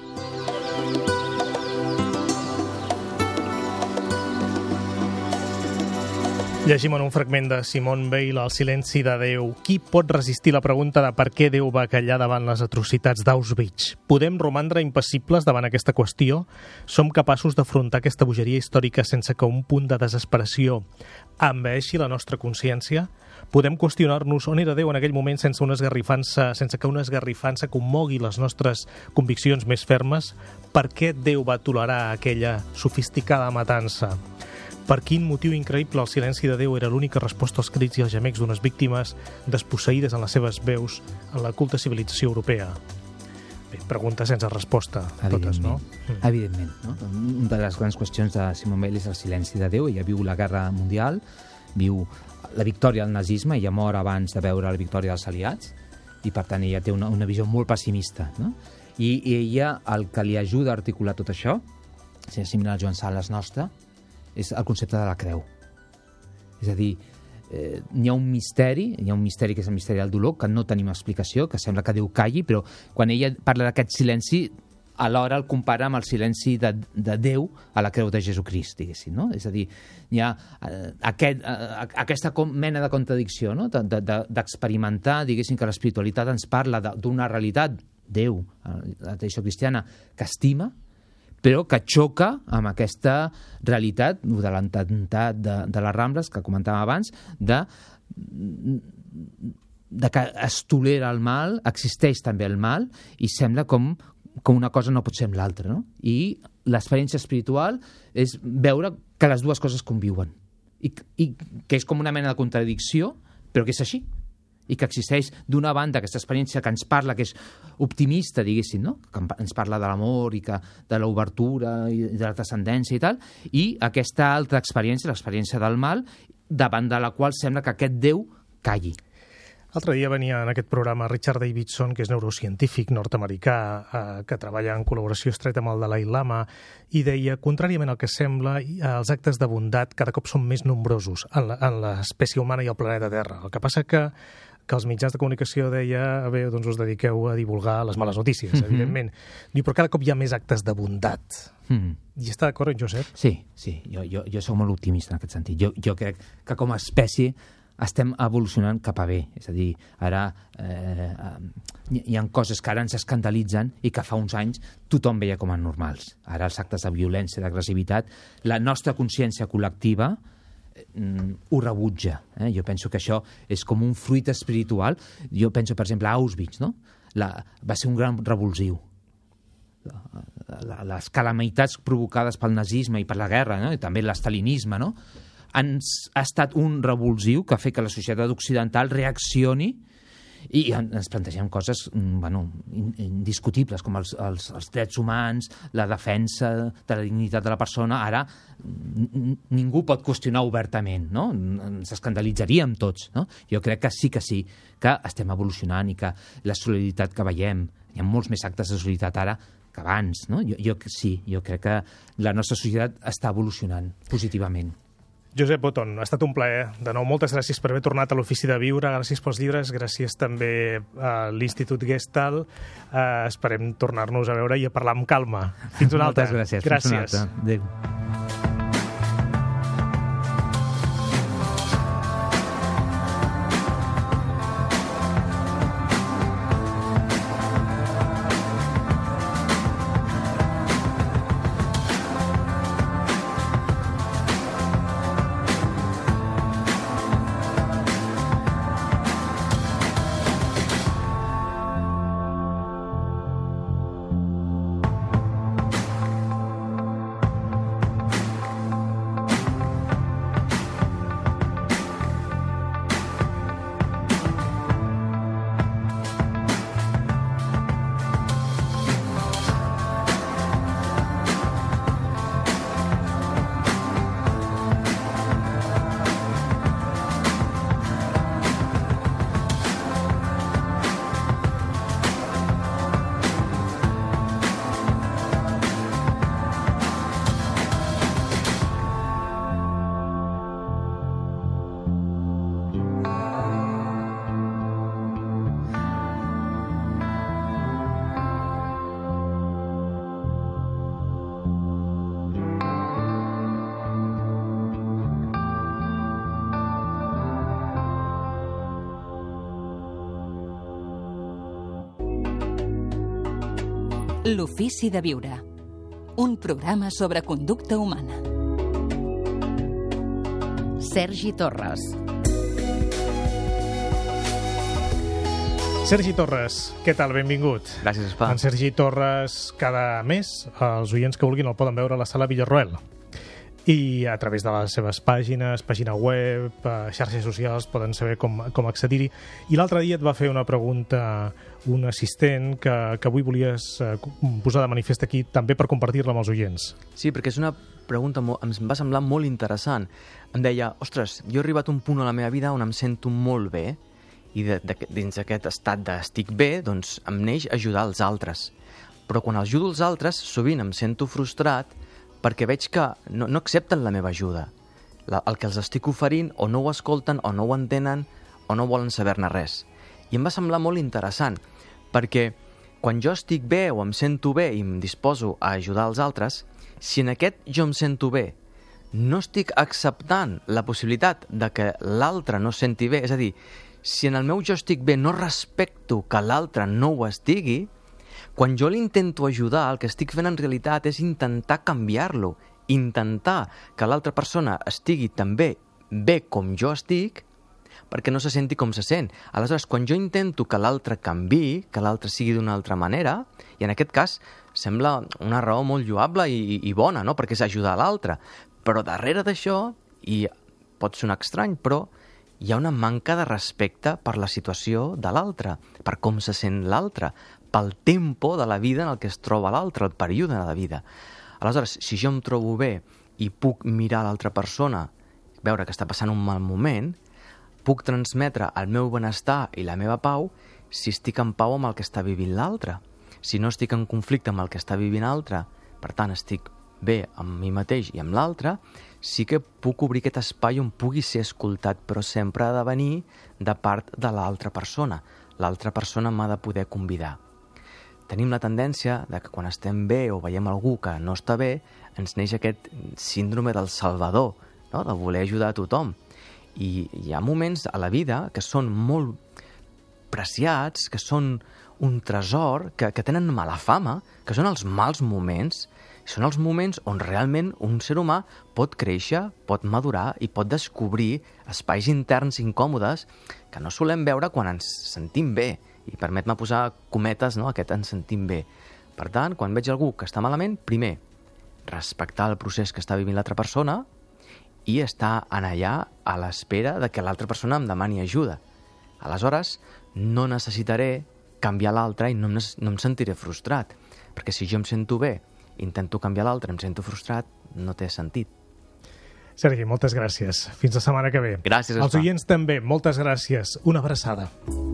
Llegim en un fragment de Simone Weil, El silenci de Déu. Qui pot resistir la pregunta de per què Déu va callar davant les atrocitats d'Auschwitz? Podem romandre impassibles davant aquesta qüestió? Som capaços d'afrontar aquesta bogeria històrica sense que un punt de desesperació envaeixi la nostra consciència? Podem qüestionar-nos on era Déu en aquell moment sense una esgarrifança, sense que una esgarrifança commogui les nostres conviccions més fermes? Per què Déu va tolerar aquella sofisticada matança? Per quin motiu increïble el silenci de Déu era l'única resposta als crits i als gemecs d'unes víctimes desposseïdes en les seves veus en la culta civilització europea? Bé, preguntes sense resposta, totes, no? Mm. Evidentment. No? Una de les grans qüestions de Simone Weil és el silenci de Déu. Ella viu la Guerra Mundial, viu la victòria del nazisme, ella mor abans de veure la victòria dels aliats, i per tant ella té una, una visió molt pessimista. No? I, I ella, el que li ajuda a articular tot això, si similar al Joan Sales nostre, és el concepte de la creu. És a dir, Eh, hi ha un misteri, hi ha un misteri que és el misteri del dolor, que no tenim explicació, que sembla que Déu calli, però quan ella parla d'aquest silenci, alhora el compara amb el silenci de, de Déu a la creu de Jesucrist, diguéssim, no? És a dir, hi ha eh, aquest, eh, aquesta mena de contradicció, no? D'experimentar, de, de, diguéssim, que l'espiritualitat ens parla d'una realitat, Déu, la tradició cristiana, que estima, però que xoca amb aquesta realitat de l'atemptat de, de les Rambles, que comentàvem abans, de, de que es tolera el mal, existeix també el mal, i sembla com, com una cosa no pot ser amb l'altra, no? I l'experiència espiritual és veure que les dues coses conviuen, i, i que és com una mena de contradicció, però que és així, i que existeix d'una banda aquesta experiència que ens parla, que és optimista, diguéssim, no? Que ens parla de l'amor i que de l'obertura i de la transcendència i tal, i aquesta altra experiència, l'experiència del mal, davant de la qual sembla que aquest Déu calli. L'altre dia venia en aquest programa Richard Davidson, que és neurocientífic nord-americà, eh, que treballa en col·laboració estreta amb el Dalai Lama, i deia, contràriament al que sembla, els actes de bondat cada cop són més nombrosos en l'espècie humana i al planeta Terra. El que passa que que els mitjans de comunicació deia, bé, doncs us dediqueu a divulgar les males notícies, mm-hmm. evidentment. Diu, però cada cop hi ha més actes de bondat. Mm. I està d'acord, Josep? Sí, sí, jo, jo, jo soc molt optimista en aquest sentit. Jo, jo crec que com a espècie estem evolucionant cap a bé. És a dir, ara eh, hi ha coses que ara ens escandalitzen i que fa uns anys tothom veia com a normals. Ara els actes de violència, d'agressivitat, la nostra consciència col·lectiva ho rebutja. Eh? Jo penso que això és com un fruit espiritual. Jo penso, per exemple, a Auschwitz, no? La, va ser un gran revulsiu. La, la, les calamitats provocades pel nazisme i per la guerra, no? I també l'estalinisme, no? Ens, ha estat un revulsiu que ha fet que la societat occidental reaccioni i ens plantegem coses bueno, indiscutibles, com els, els, els drets humans, la defensa de la dignitat de la persona. Ara ningú pot qüestionar obertament, no? Ens escandalitzaríem tots, no? Jo crec que sí que sí, que estem evolucionant i que la solidaritat que veiem, hi ha molts més actes de solidaritat ara que abans, no? Jo, jo sí, jo crec que la nostra societat està evolucionant positivament. Josep Botton, ha estat un plaer. De nou, moltes gràcies per haver tornat a l'Ofici de Viure, gràcies pels llibres, gràcies també a l'Institut Gestalt. Uh, esperem tornar-nos a veure i a parlar amb calma. Fins una altra. Moltes gràcies. Gràcies. Fins una altra. Adéu. L'Ofici de Viure, un programa sobre conducta humana. Sergi Torres. Sergi Torres, què tal? Benvingut. Gràcies, Espa. En Sergi Torres, cada mes, els oients que vulguin el poden veure a la sala Villarroel. i a través de les seves pàgines, pàgina web, xarxes socials, poden saber com, com accedir-hi. I l'altre dia et va fer una pregunta un assistent que, que avui volies posar de manifest aquí també per compartir-la amb els oients. Sí, perquè és una pregunta, molt, em va semblar molt interessant. Em deia, ostres, jo he arribat a un punt a la meva vida on em sento molt bé i de, de, dins d'aquest estat d'estic bé, doncs em neix ajudar els altres. Però quan ajudo els altres, sovint em sento frustrat perquè veig que no, no accepten la meva ajuda. La, el que els estic oferint o no ho escolten, o no ho entenen, o no volen saber-ne res. I em va semblar molt interessant, perquè quan jo estic bé o em sento bé i em disposo a ajudar els altres, si en aquest jo em sento bé no estic acceptant la possibilitat de que l'altre no es senti bé, és a dir, si en el meu jo estic bé no respecto que l'altre no ho estigui, quan jo l'intento ajudar, el que estic fent en realitat és intentar canviar-lo, intentar que l'altra persona estigui també bé com jo estic, perquè no se senti com se sent. Aleshores, quan jo intento que l'altre canviï, que l'altre sigui d'una altra manera, i en aquest cas sembla una raó molt lloable i, i bona, no? Perquè és ajudar l'altre. Però darrere d'això, i pot sonar estrany, però hi ha una manca de respecte per la situació de l'altre, per com se sent l'altre, pel tempo de la vida en el que es troba l'altre, el període de la vida. Aleshores, si jo em trobo bé i puc mirar l'altra persona, veure que està passant un mal moment, puc transmetre el meu benestar i la meva pau si estic en pau amb el que està vivint l'altre. Si no estic en conflicte amb el que està vivint l'altre, per tant estic bé amb mi mateix i amb l'altre, sí que puc obrir aquest espai on pugui ser escoltat, però sempre ha de venir de part de l'altra persona. L'altra persona m'ha de poder convidar. Tenim la tendència de que quan estem bé o veiem algú que no està bé, ens neix aquest síndrome del salvador, no? De voler ajudar a tothom. I hi ha moments a la vida que són molt preciats, que són un tresor, que, que tenen mala fama, que són els mals moments, són els moments on realment un ser humà pot créixer, pot madurar i pot descobrir espais interns incòmodes que no solem veure quan ens sentim bé. I permet-me posar cometes, no?, aquest ens sentim bé. Per tant, quan veig algú que està malament, primer, respectar el procés que està vivint l'altra persona i estar en allà a l'espera de que l'altra persona em demani ajuda. Aleshores, no necessitaré canviar l'altre i no em, no em sentiré frustrat, perquè si jo em sento bé, intento canviar l'altre, em sento frustrat, no té sentit. Sergi, moltes gràcies. Fins la setmana que ve. Gràcies, Els oients també, moltes gràcies. Una abraçada.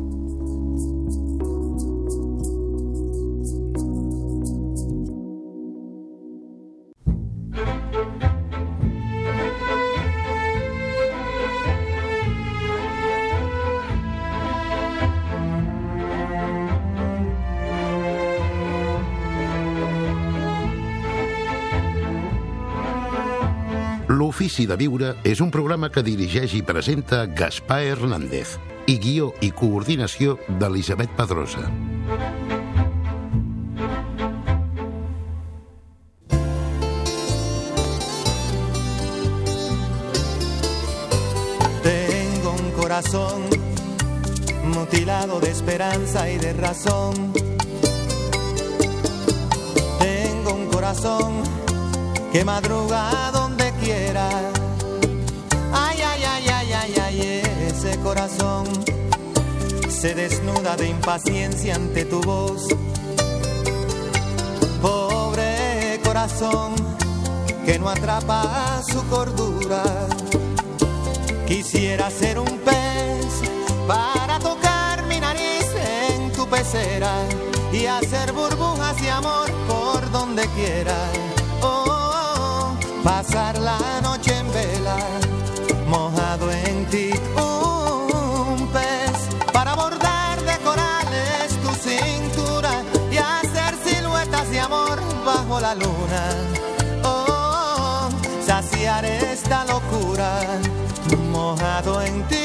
L'Ofici de Viure és un programa que dirigeix i presenta Gaspar Hernández i guió i coordinació d'Elisabet Pedrosa. Tengo un corazón mutilado de esperanza y de razón. Tengo un corazón que madruga donde quiera. Ay, ay, ay, ay, ay, ay, ese corazón se desnuda de impaciencia ante tu voz. Pobre corazón que no atrapa su cordura. Quisiera ser un pez para tocar mi nariz en tu pecera y hacer burbujas de amor por donde quiera. Oh, pasar la noche en vela, mojado en ti, un pez para bordar de corales tu cintura y hacer siluetas de amor bajo la luna. Oh, saciar esta locura, mojado en ti.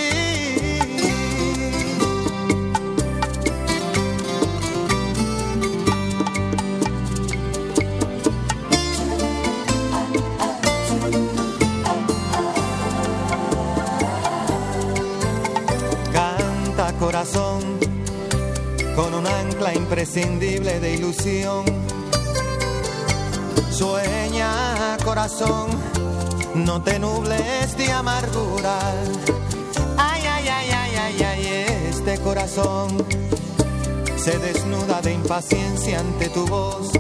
Canta corazón con un ancla imprescindible de ilusión. Sueña corazón no te nubles de amargura. Ay, ay, ay, ay, ay, ay, este corazón se desnuda de impaciencia ante tu voz.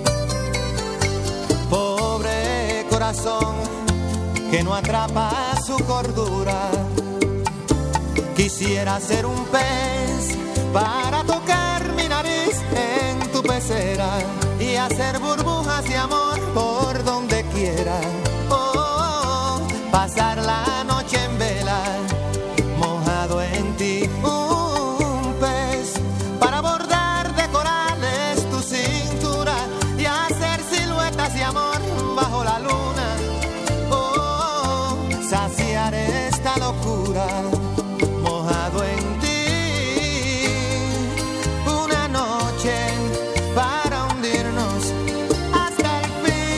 Pobre corazón que no atrapa su cordura. Quisiera ser un pez para tocar mi nariz en tu pecera y hacer burbujas de amor por donde quiera. Oh, oh, oh, pasar la noche en vela, mojado en ti. Un pez para bordar de corales tu cintura y hacer siluetas de amor bajo la luna. Oh, oh, oh, saciar esta locura. Mojado en ti, una noche para hundirnos hasta el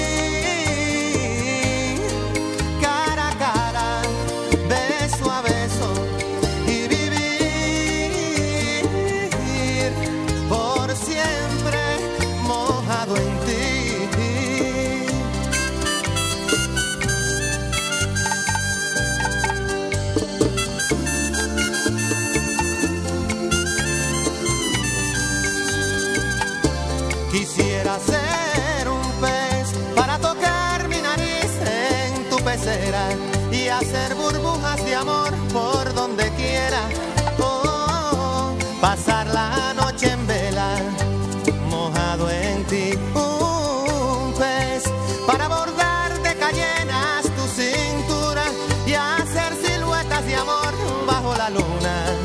fin, cara a cara, beso a beso y vivir por siempre mojado en ti. Quisiera ser un pez para tocar mi nariz en tu pecera y hacer burbujas de amor por donde quiera. Oh, oh, oh, pasar la noche en vela, mojado en ti. Un pez para bordar de cayenas tu cintura y hacer siluetas de amor bajo la luna.